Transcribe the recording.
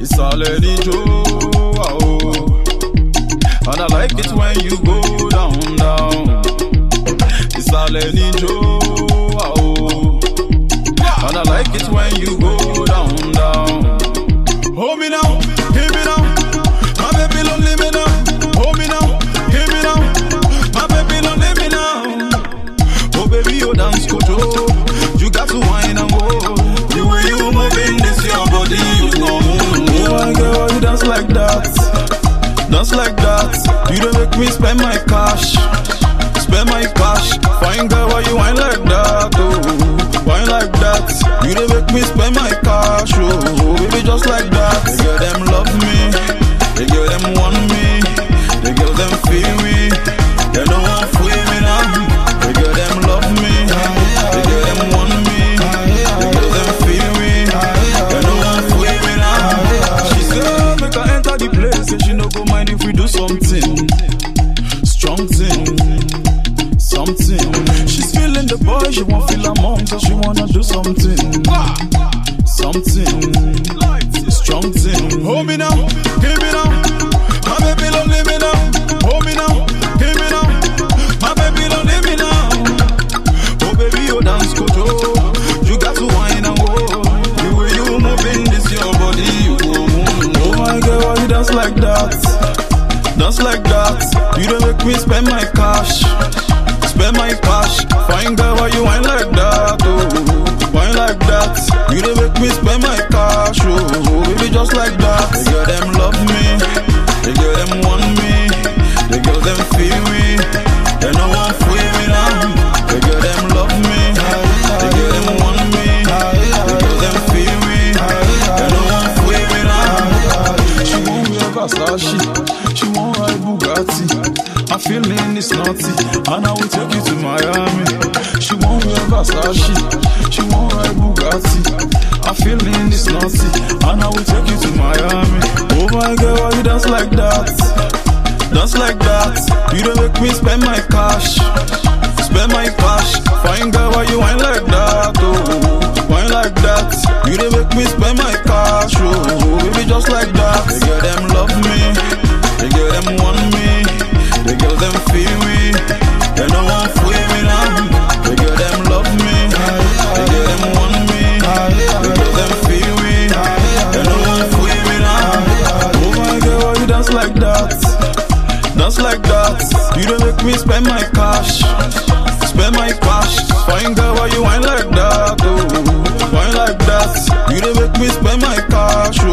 It's all any joke, oh. And I like it when you go down, down. It's all any joke, oh. And I like it when you go down, down. Hold me now, give me now. My baby don't leave me now. Hold me now, give me now. My baby don't leave me now. Oh baby, you dance kojo. You got to whine and go. The way you moving this your body, you know. Oh my girl, you dance like that. Dance like that. You don't make me spend my cash. Spend my cash. Fine girl, why you whine like that? Oh, whine like that. You don't make me spend my cash. Oh, baby, just like that. The girl them love me. The girl them want me. The girl them feel me. They don't want to free me now. The girl them love me. The girl them want me. The girl them feel me. They don't want to free me now. She said, make her enter the place. Say she no go mind if we do something. Strong thing. Something. She's feeling the boy, she won't feel her mom, so she wanna do something. Something. Strong thing. Hold me now, give me now. My baby don't leave me now. Hold me now, give me now. My baby don't leave me now. Oh baby, you dance kojo. You got to whine and go. The way you moving this your body, you go. Oh my girl, why you dance like that? Dance like that. You don't make me spend my cash. Spend my cash. Fine girl, why you whine like that? Oh, whine like that. You don't make me spend my cash. Oh, baby, just like that. The girl them love me. The girl them want me. The girl them feel me. They no want free me now. The girl them love me. The girl them want me. The girl them feel me. They no want free me now. She won't wear Versace. She won't ride Bugatti. I'm feeling it's naughty, and I will take you to Miami. She won't wear Versace, she won't ride Bugatti. I'm feeling it's naughty, and I will take you to Miami. Oh my girl, why you dance like that? Dance like that. You don't make me spend my cash. Spend my cash. Fine girl, why you whine like that? Oh, whine like that. You don't make me spend my cash. Oh, baby, just like that. The girl them love me. The girl them want me. The girl them feel me. They don't want to free me now. The girl them love me. The girl them want me. The girl them feel me. They don't want to free me now. Oh my girl, why you dance like that? Dance like that. You don't make me spend my cash. Spend my cash. Fine girl, why you whine like that? Oh, whine like that. You don't make me spend my cash.